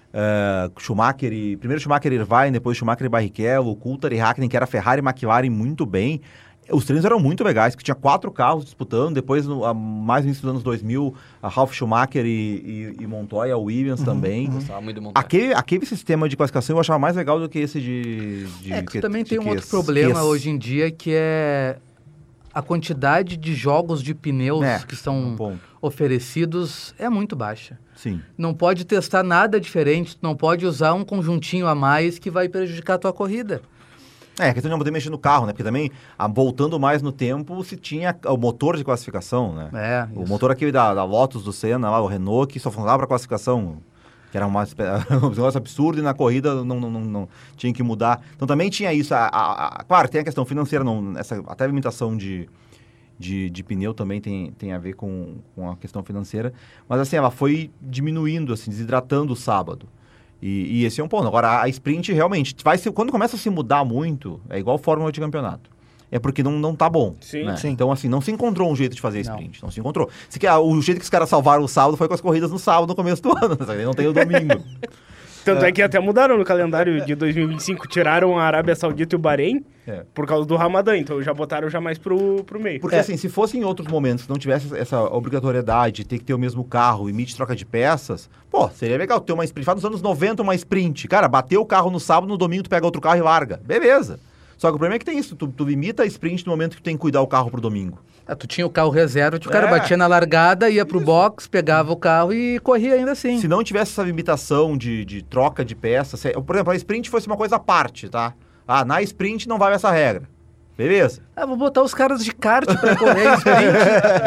eh, Schumacher e... Primeiro Schumacher e Irvine, depois Schumacher e Barrichello, Coulthard e Hakkinen, que era Ferrari e McLaren muito bem. Os treinos eram muito legais, que tinha quatro carros disputando, depois, no, a- mais no início dos anos dois mil, a Ralf Schumacher e, e, e Montoya, Williams também. Gostava muito do Montoya. Aquele, aquele sistema de classificação eu achava mais legal do que esse de... de É que que- também de tem um que- outro problema que- hoje em dia que é a quantidade de jogos de pneus É, que um são ponto. oferecidos é muito baixa. Sim. Não pode testar nada diferente, tu não pode usar um conjuntinho a mais que vai prejudicar a tua corrida. É, a questão de não poder mexer no carro, né? Porque também, ah, voltando mais no tempo, se tinha o motor de classificação, né? É, O isso. motor aquele da, da Lotus do Senna, lá, o Renault, que só funcionava para classificação, que era uma, espe- um negócio absurdo, e na corrida não, não, não, não tinha que mudar. Então também tinha isso. A, a- a- claro, tem a questão financeira, não, essa, até a limitação de, de, de pneu também tem, tem a ver com, com a questão financeira. Mas assim, ela foi diminuindo, assim, desidratando o sábado. E, e esse é um ponto. Agora, a, a sprint realmente, vai ser, quando começa a se mudar muito, é igual fórmula de campeonato. É porque não, não tá bom. Sim. né? Sim. Então, assim, não se encontrou um jeito de fazer Não. sprint. Não, se encontrou. Se quer, o jeito que os caras salvaram o sábado foi com as corridas no sábado, no começo do ano. Não tem o domingo. Tanto é que até mudaram no calendário de dois mil e vinte e cinco, tiraram a Arábia Saudita e o Bahrein É. por causa do Ramadã, então já botaram já mais pro, pro meio. Porque, assim, se fosse em outros momentos que não tivesse essa obrigatoriedade de ter que ter o mesmo carro, limite troca de peças, pô, seria legal ter uma sprint. Faz nos anos noventa uma sprint. Cara, bateu o carro no sábado, no domingo tu pega outro carro e larga. Beleza. Só que o problema é que tem isso. Tu, tu limita a sprint no momento que tu tem que cuidar o carro pro domingo. Ah, tu tinha o carro reserva, o cara É. batia na largada, ia pro box, pegava o carro e corria ainda assim. Se não tivesse essa limitação de, de troca de peças, se- por exemplo, a sprint fosse uma coisa à parte, tá? Ah, na sprint não vale essa regra. Beleza. Ah, vou botar os caras de kart pra correr em sprint.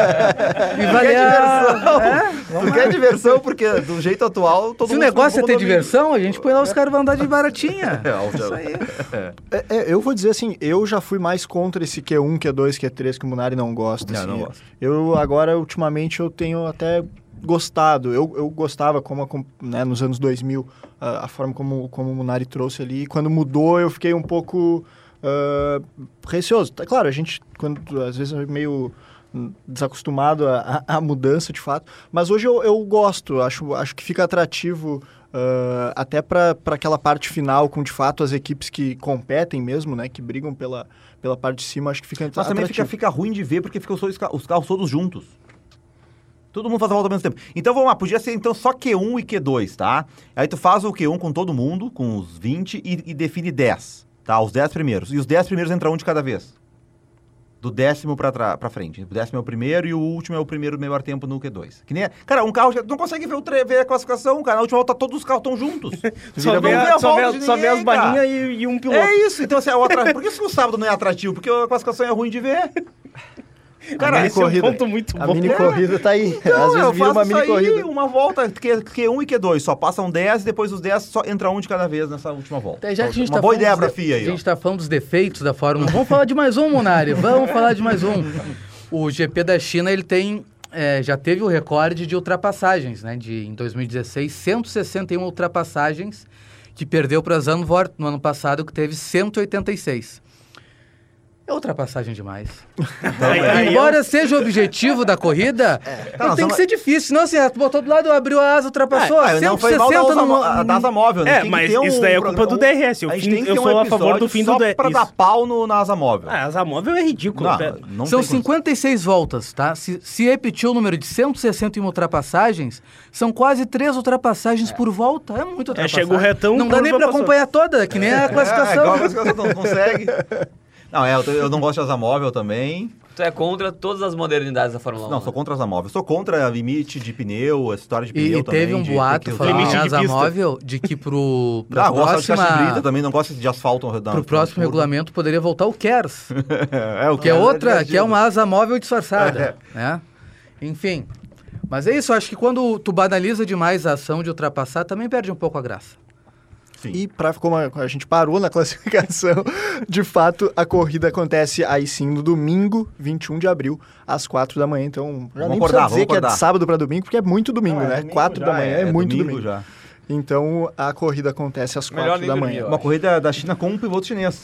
E Tu valer quer a... diversão? É? Tu quer diversão, porque do jeito atual, todo Se o mundo... negócio é ter todo mundo diversão, a gente põe lá os caras vão andar de baratinha. É, Isso aí. É, é, eu vou dizer assim, eu já fui mais contra esse Q um, Q dois, Q três que o Munari não gosta. Não, assim. não gosto. Eu agora, ultimamente, eu tenho até gostado. Eu, eu gostava, como a, né, nos anos dois mil, a, a forma como, como o Munari trouxe ali. E quando mudou, eu fiquei um pouco uh, receoso. Tá, claro, a gente, quando, às vezes, é meio desacostumado à, à mudança, de fato. Mas hoje eu, eu gosto, acho, acho que fica atrativo... Uh, até para aquela parte final, com de fato as equipes que competem mesmo, né, que brigam pela, pela parte de cima, acho que fica Mas atrativo. também fica, fica ruim de ver, porque ficam os, os carros todos juntos. Todo mundo faz a volta ao mesmo tempo. Então vamos lá, podia ser então só Q um e Q dois, tá? Aí tu faz o Q um com todo mundo, com os vinte, e, e define dez, tá? Os dez primeiros. E os dez primeiros entram um de cada vez. Do décimo pra, tra- pra frente. O décimo é o primeiro e o último é o primeiro melhor tempo no Q dois. Que nem é... Cara, um carro... Tu não consegue ver, o tre- ver a classificação, cara. Na última volta todos os carros estão juntos. Só Não vê, vê a, a só volta vê, de só vê as ninguém, cara. balinhas e, e um piloto. É isso. Então, assim, é o atra... por que isso no sábado não é atrativo? Porque a classificação é ruim de ver. Cara, esse é um corrida. ponto muito A bom. mini corrida tá aí. Então, Às vezes eu vira faço uma isso mini aí, corrida. uma volta, Q- Q1 e Q dois. Só passam dez e depois os dez só entra um de cada vez nessa última volta. Até já que a gente uma tá boa falando ideia dos pra de- F I A aí, A ó. gente tá falando dos defeitos da Fórmula um. Vamos falar de mais um, Munari. Vamos falar de mais um. O G P da China, ele tem... é, já teve o recorde de ultrapassagens, né? De, em dois mil e dezesseis, cento e sessenta e uma ultrapassagens, que perdeu para Zandvoort no ano passado, que teve cento e oitenta e seis. É ultrapassagem demais. Aí- aí Embora seja o objetivo da corrida, Tá, nós tem vamos- que ser difícil. Senão, assim, tu botou do lado, abriu a asa, ultrapassou. Ah, não foi mal da cento e sessenta asa, numa- a da asa móvel, né? É, Tem que mas ter um isso daí é culpa programa- do D R S. Eu, A gente fim- tem que eu ter um sou a favor do episódio fim só do D R S. pra dar pau no, na asa móvel. Ah, asa móvel é ridículo. Não, pera. não São tem cinquenta e seis voltas, tá? Se, se repetir o número de cento e sessenta e uma ultrapassagens, são quase três ultrapassagens por volta. É muito ultrapassagem. chega o retão, Não dá curva, nem pra passou. acompanhar toda, que nem a É, classificação. igual a classificação, não consegue. Não, é, eu, eu não gosto de asa móvel também. Tu é contra todas as modernidades da Fórmula um. Não, né? sou contra asa móvel. Sou contra limite de pneu, essa história de E, pneu e também. teve um de boato ter que falando Limite em de asa pista. móvel de que pro, pra Ah, gosto de caixa de brita próxima, também, não gosto de asfalto. pro próximo regulamento poderia voltar o KERS, é, o que é outra, divertido. que é uma asa móvel disfarçada, né? Enfim, mas é isso, acho que quando tu banaliza demais a ação de ultrapassar, também perde um pouco a graça. Sim. E pra, como a, a gente parou na classificação, de fato, a corrida acontece aí sim no domingo, vinte e um de abril, às quatro da manhã. Então, já Vamos nem acordar, precisa dizer vamos que é acordar. de sábado para domingo, porque é muito domingo, Não, é né? domingo quatro já, da manhã é, é muito domingo domingo. já. Então, a corrida acontece às Melhor quatro nem da dormir, manhã. ó. Uma corrida da China com um piloto chinês.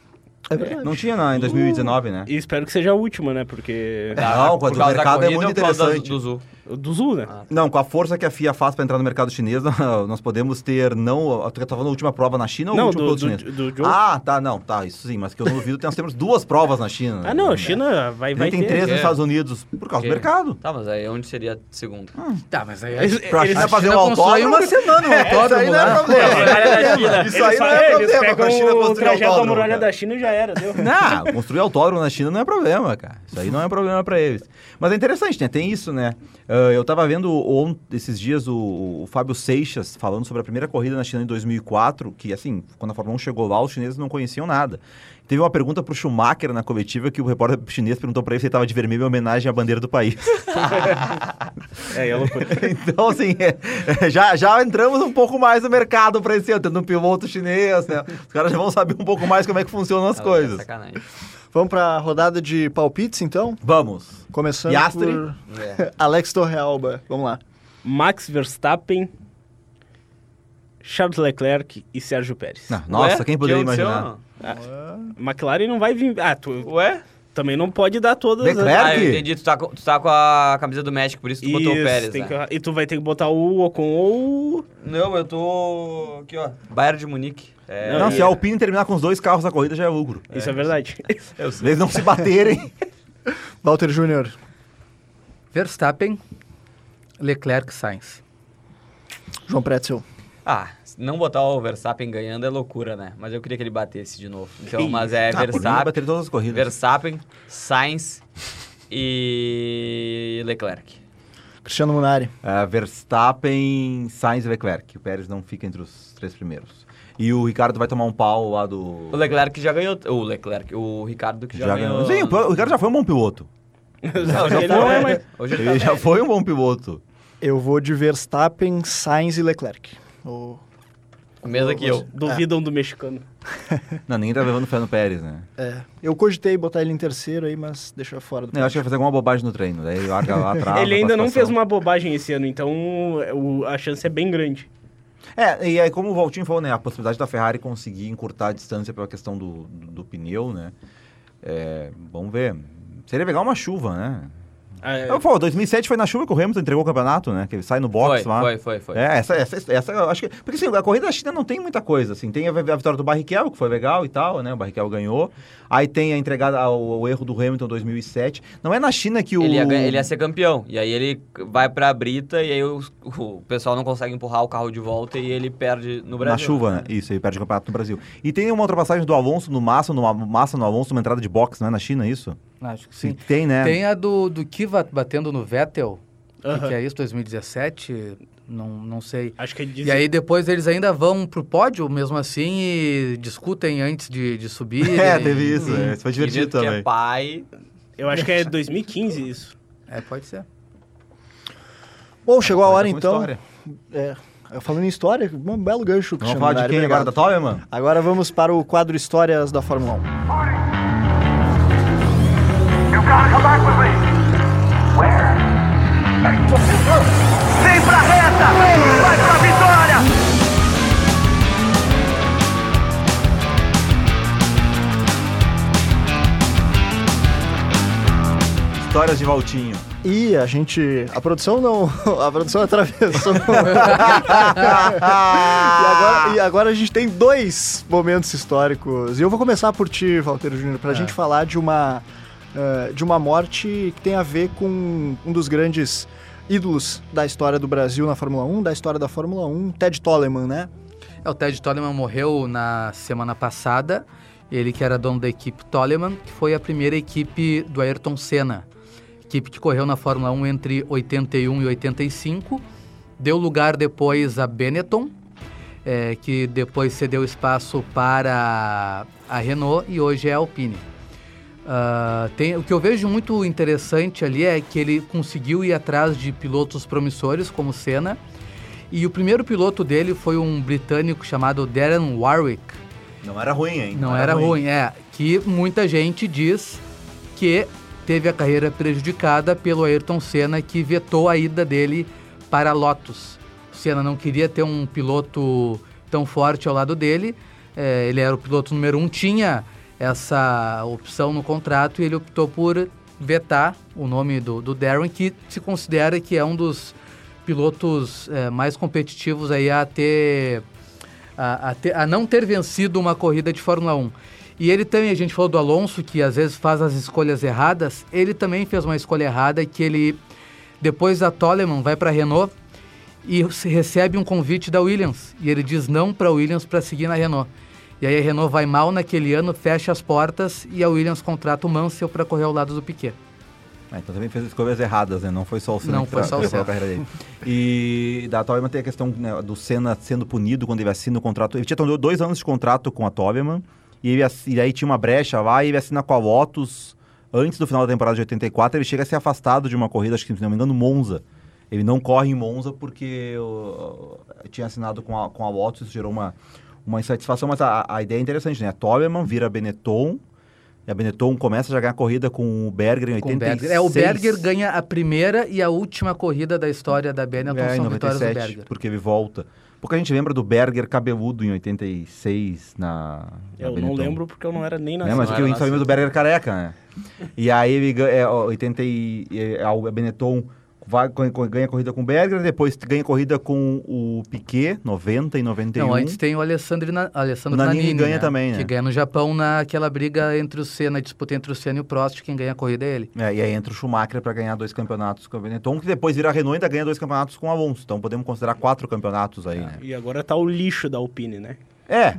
É verdade. Não tinha na, em dois mil e dezenove, né? E espero que seja a última, né? Porque... Não, quando Por o causa da mercado é corrida muito ou por causa interessante. do Zul? Do Zul, né? Não, com a força que a F I A faz para entrar no mercado chinês, nós podemos ter não... Tu tá falando a última prova na China ou Não, o último do, piloto do, chinês? do Joe. Ah, tá, não, tá, isso sim, mas que eu não duvido, nós temos duas provas na China. Ah, não, né? a China vai, vai Nem tem ter. três nos É. Estados Unidos, por causa Que? do mercado. Tá, mas aí onde seria a segunda? Tá, mas aí Eles- Pra eles- China fazer um China constrói autódromo... uma semana um autódromo aí não é lá. problema. É, muralha da China. Isso aí eles não fa- é eles problema pegam pra China o construir trajeto da autódromo, muralha cara. da China e já era, deu. Não, construir autódromo na China não é problema, cara. Isso aí não é problema pra eles. Mas é interessante, né? Tem isso, né? Uh, eu tava vendo on- esses dias o, o Fábio Seixas falando sobre a primeira corrida na China em dois mil e quatro, que assim, quando a Fórmula um chegou lá, os chineses não conheciam nada. Teve uma pergunta pro Schumacher na coletiva que o repórter chinês perguntou pra ele se ele tava de vermelho em homenagem à bandeira do país. É, é loucura. Então, assim, é- é, já, já entramos um pouco mais no mercado pra esse ano, tendo um piloto chinês, né? Os caras já vão saber um pouco mais como é que funcionam as Ah, coisas. é sacanagem. Vamos para a rodada de palpites, então? Vamos. Começando Piastri. por É. Alex Torrealba. Vamos lá. Max Verstappen, Charles Leclerc e Sérgio Pérez. Não, nossa, Ué? quem poderia Que aconteceu? imaginar? Ah, McLaren não vai vir. Ah, tu Ué? também não pode dar todas as. Leclerc? Ah, eu entendi. Tu tá, com- tu tá com a camisa do México, por isso tu botou o Isso, Pérez, tem né? que- E tu vai ter que botar o Ocon ou. Não, eu tô... Aqui, ó. Bayern de Munique. É, Não, e- se a Alpine terminar com os dois carros da corrida já é lucro. Isso é verdade. Se eles não se baterem. Walter Júnior. Verstappen, Leclerc, Sainz. João Pretzel. Ah, não botar o Verstappen ganhando é loucura, né? Mas eu queria que ele batesse de novo. Então, Ih. mas é Ah, por mim, vai Verstappen, bater todas as corridas. Verstappen, Sainz e Leclerc. Cristiano Munari. É, Verstappen, Sainz e Leclerc. O Pérez não fica entre os três primeiros. E o Ricardo vai tomar um pau lá do... O Leclerc já ganhou. O Leclerc, o Ricardo que já, Já ganhou. ganhou. Sim, o Ricardo já foi um bom piloto. Não, já Ele foi, não é mais- Hoje ele, Ele tá já velho. foi um bom piloto. Eu vou de Verstappen, Sainz e Leclerc. O... Mesmo que eu. Duvidam do mexicano. Não, ninguém tá levando fé no Pérez, né? É, eu cogitei botar ele em terceiro aí, mas deixa fora do Não, eu acho que vai fazer alguma bobagem no treino. Daí larga lá atrás. Ele ainda não fez uma bobagem esse ano, então o- a chance é bem grande. É, e aí como o Valtinho falou, né? A possibilidade da Ferrari conseguir encurtar a distância pela questão do, do, do pneu, né? É, vamos ver. Seria legal uma chuva, né? É, Eu falo, dois mil e sete foi na chuva que o Hamilton entregou o campeonato, né? Que ele sai no box Foi, lá. foi, foi, foi. É, essa, essa, essa, eu acho que... Porque assim, a corrida da China não tem muita coisa, assim. Tem a, a vitória do Barrichello, que foi legal e tal, né? O Barrichello ganhou. Aí tem a entregada, o, o erro do Hamilton em dois mil e sete. Não é na China que o... Ele ia, ganhar- ele ia ser campeão. E aí ele vai pra brita e aí o, o pessoal não consegue empurrar o carro de volta e ele perde no Brasil. Na chuva, né? Isso, ele perde o campeonato no Brasil. E tem uma ultrapassagem do Alonso no Massa, no Massa no Alonso, uma entrada de box, não é na China isso? Acho que sim. Tem, né? Tem a do, do Kiva batendo no Vettel, que, Aham. que é isso, dois mil e dezessete, não, não sei. acho que ele diz... E aí depois eles ainda vão pro pódio, mesmo assim, e discutem antes de, de subir. É, teve isso. Sim. É, isso foi divertido Acredito que também. é pai. Eu acho que é dois mil e quinze isso. É, pode ser. Bom, chegou a hora Com então. história. É, falando em história, um belo gancho. Vamos Cristiano falar de Minari, quem agora? obrigado. Da Toleman? Agora vamos para o quadro Histórias da Fórmula um. You gotta come back with me. Where? Vem pra reta! Vai pra vitória! Histórias de Valtinho. E a gente... A produção não... A produção atravessou. e, agora, e agora a gente tem dois momentos históricos. E eu vou começar por ti, Valteiro Júnior, pra gente falar de uma... eh, de uma morte que tem a ver com um dos grandes ídolos da história do Brasil na Fórmula um, da história da Fórmula um, Ted Toleman, né? É, o Ted Toleman morreu na semana passada. Ele que era dono da equipe Toleman, que foi a primeira equipe do Ayrton Senna. Equipe que correu na Fórmula um entre oitenta e um e oitenta e cinco. Deu lugar depois a Benetton, é, que depois cedeu espaço para a Renault e hoje é a Alpine. Uh, tem, o que eu vejo muito interessante ali é que ele conseguiu ir atrás de pilotos promissores como Senna. E o primeiro piloto dele foi um britânico chamado Darren Warwick. Não era ruim, hein? Não era ruim, é. Que muita gente diz que teve a carreira prejudicada pelo Ayrton Senna, que vetou a ida dele para a Lotus. O Senna não queria ter um piloto tão forte ao lado dele. É, ele era o piloto número um, tinha essa opção no contrato e ele optou por vetar o nome do, do Darren, que se considera que é um dos pilotos é, mais competitivos aí a ter... A, a, ter, a não ter vencido uma corrida de Fórmula um. E ele também, a gente falou do Alonso, que às vezes faz as escolhas erradas, ele também fez uma escolha errada, que ele, depois da Toleman, vai para a Renault e recebe um convite da Williams. E ele diz não para a Williams para seguir na Renault. E aí a Renault vai mal naquele ano, fecha as portas e a Williams contrata o Mansell para correr ao lado do Piquet. Ah, então também fez escolhas erradas, né? Não foi só o Senna Não, que foi tra- só o trocou a Senna. carreira dele. E da Toleman tem a questão, né, do Senna sendo punido quando ele assina o contrato. Ele tinha dois anos de contrato com a Toleman e, ele, ass- e aí tinha uma brecha lá e ele assina com a Lotus antes do final da temporada de oitenta e quatro. Ele chega a ser afastado de uma corrida, acho que, se não me engano, Monza. Ele não corre em Monza porque uh, tinha assinado com a, com a Lotus, isso gerou uma, uma insatisfação, mas a, a ideia é interessante, né? A Toleman vira Benetton. E a Benetton começa já a ganhar corrida com o Berger em Com oitenta e seis. Berger. É, o Berger ganha a primeira e a última corrida da história da Benetton, É, em são vitórias do noventa e sete, Berger. porque ele volta. Porque a gente lembra do Berger cabeludo em oitenta e seis na, na Eu não Benetton. lembro porque eu não era nem Né? nascido. Mas não o que a era gente só lembra do Berger careca, né? E aí ele ganha, é, ó, oitenta e, é, a Benetton vai, ganha, ganha corrida com o Berger, depois ganha corrida com o Piquet, noventa e noventa e um. Não, antes tem o Alessandro, Na, Alessandro O Nannini Nannini, ganha né? também, né? Que ganha no Japão naquela briga entre o Senna, disputa entre o Senna e o Prost, quem ganha a corrida é ele. É, e aí entra o Schumacher para ganhar dois campeonatos com a Benetton, que depois vira a Renault e ainda ganha dois campeonatos com o Alonso. Então podemos considerar quatro campeonatos aí, né? E agora tá o lixo da Alpine, né? É,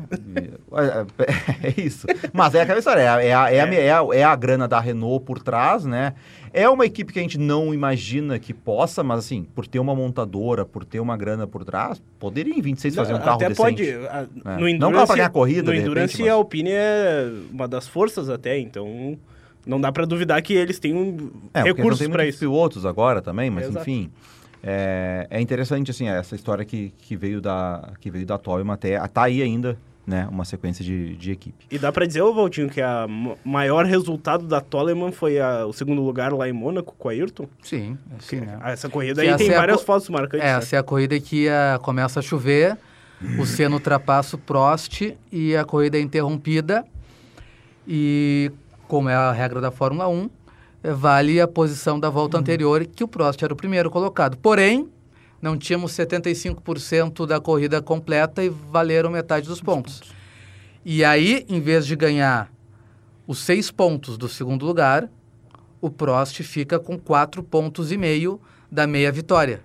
é isso. Mas é aquela história, é, a- é, a, é, a, é, a, é a grana da Renault por trás, né? É uma equipe que a gente não imagina que possa, mas assim, por ter uma montadora, por ter uma grana por trás, poderia em vinte e seis fazer um carro até decente. pode. a- É. No Endurance, Não dá pra ganhar corrida, No de Endurance, repente, mas- a Alpine é uma das forças até, então não dá pra duvidar que eles têm um É, porque não recursos tem pra muitos isso. pilotos agora também, mas Exato. enfim. É, é interessante, assim, essa história que, que veio da que veio da Toyota até... Tá aí ainda, né, uma sequência de, de equipe. E dá pra dizer, ô Valtinho, que a m- maior resultado da Toleman foi a- o segundo lugar lá em Mônaco com a Ayrton? Sim, sim, né? Essa corrida Que aí essa tem é a várias co- fotos marcantes. É, né? essa é a corrida que a, começa a chover, o Senna ultrapassa o Prost e a corrida é interrompida. E, como é a regra da Fórmula um, eh, vale a posição da volta anterior, que o Prost era o primeiro colocado. Porém, não tínhamos setenta e cinco por cento da corrida completa e valeram metade dos pontos. E aí, em vez de ganhar os seis pontos do segundo lugar, o Prost fica com quatro pontos e meio da meia vitória.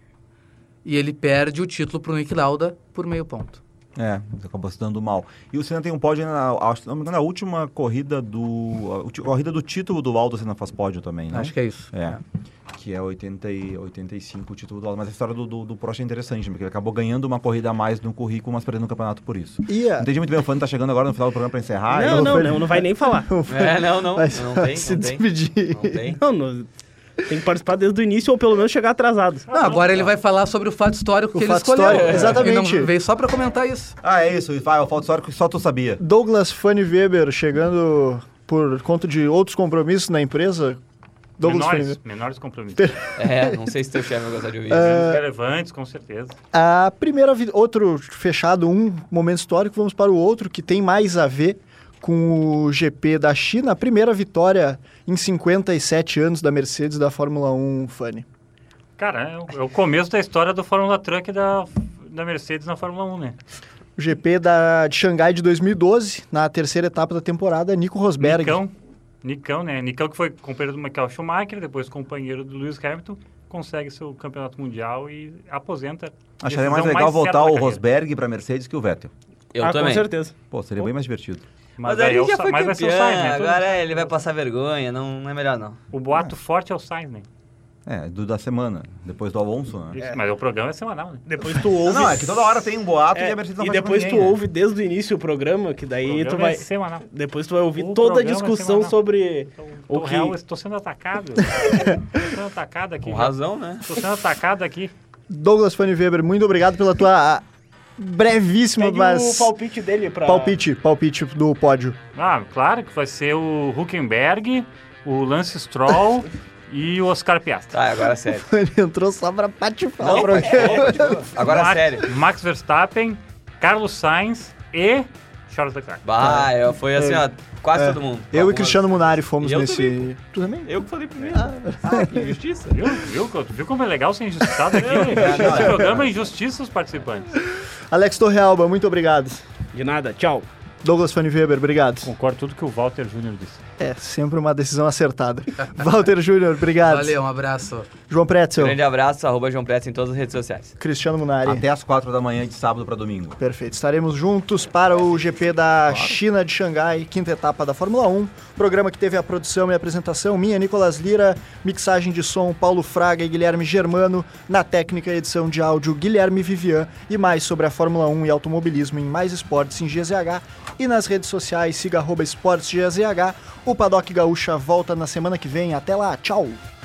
E ele perde o título para o Niki Lauda por meio ponto. É, acabou se dando mal. E o Senna tem um pódio, na, acho- não me engano, na última corrida do... A ulti- corrida do título do Lauda, o Senna faz pódio também, né? Acho que é isso. É, que é oitenta e, oitenta e cinco o título do Lauda. Mas a história do, do, do Prost é interessante, porque ele acabou ganhando uma corrida a mais no currículo, mas perdendo o campeonato por isso. E a- Não entendi muito bem, o Fano tá chegando agora no final do programa pra encerrar. não, eu- não, não, não vai nem falar. É, não, não. Vai- Não vai tem, se não tem. despedir. Não tem. Não, não, tem que participar desde o início ou pelo menos chegar atrasado. Não, agora ele vai falar sobre o fato histórico O que ele fato escolheu. histórico, exatamente. E não veio só para comentar isso. Ah, é isso. Vai, o falta histórico que só tu sabia. Douglas Fanny Weber chegando por conta de outros compromissos na empresa. Douglas Fanny menores, Weber. menores compromissos. É, não sei se teu chefe vai gostar de ouvir É. isso. Relevantes, com certeza. A primeira, vi- outro fechado, um momento histórico, vamos para o outro, que tem mais a ver com o G P da China. A primeira vitória em cinquenta e sete anos da Mercedes da Fórmula um, Fanny. Cara, é o, é o começo da história do Fórmula Truck da, da Mercedes na Fórmula um, né? O G P da, de Xangai de dois mil e doze, na terceira etapa da temporada, Nico Rosberg. Nicão, Nicão, né? Nicão que foi companheiro do Michael Schumacher, depois companheiro do Lewis Hamilton, consegue seu campeonato mundial e aposenta. Acharia Decisão mais legal certa voltar da o carreira. Rosberg pra Mercedes que o Vettel. Eu ah, também. com certeza. Pô, seria bem mais divertido. Mas, Mas aí ele é o já Sa- foi mas vai ser o campeão, Sainz, né? agora é, ele vai passar vergonha, não, não é melhor não. O boato forte é o Sainz, né? É, do da semana, depois do Alonso, né? Isso, mas o programa é semanal, né? Depois tu ouve... Não, é que toda hora tem um boato É, e a Mercedes não e faz depois com tu ninguém, né? ouve desde o início o programa, que O daí programa tu vai... é semanal. Depois tu vai ouvir O toda a programa é discussão semanal. sobre... Então, O tô que- real, estou sendo atacado. Estou sendo atacado aqui. Com razão, né? Estou sendo atacado aqui. Douglas Fanny Weber, muito obrigado pela tua ah, brevíssima, Pede mas... o palpite dele pra... Palpite, palpite do pódio. Ah, claro que vai ser o Huckenberg, o Lance Stroll e o Oscar Piastri. Tá, agora é sério. Ele entrou só pra patifar Não, o programa. Agora é Max, sério. Max Verstappen, Carlos Sainz e Charles Leclerc. Bah, eu, foi assim, ó, quase É. todo mundo. Eu e Algumas- Cristiano Munari fomos E eu nesse... também. Tu também? Eu que falei primeiro. Ah, que injustiça. Viu? Viu, viu como é legal ser injustiçado aqui? Esse programa é injustiça os participantes. Alex Torrealba, muito obrigado. De nada, tchau. Douglas Fanny Weber, obrigado. Concordo tudo que o Walter Júnior disse. É, sempre uma decisão acertada. Walter Júnior, obrigado. Valeu, um abraço. João Pretzel, Grande abraço, arroba João Pretz em todas as redes sociais. Cristiano Munari. Até às quatro da manhã de sábado pra domingo. Perfeito. Estaremos juntos para o G P da China de Xangai, quinta etapa da Fórmula um. Programa que teve a produção e apresentação minha, Nicolas Lira, mixagem de som, Paulo Fraga e Guilherme Germano, na técnica e edição de áudio, Guilherme Vivian, e mais sobre a Fórmula um e automobilismo em Mais Esportes em G Z H e nas redes sociais, siga arroba esportes G Z H. O Paddock Gaúcha volta na semana que vem. Até lá, tchau!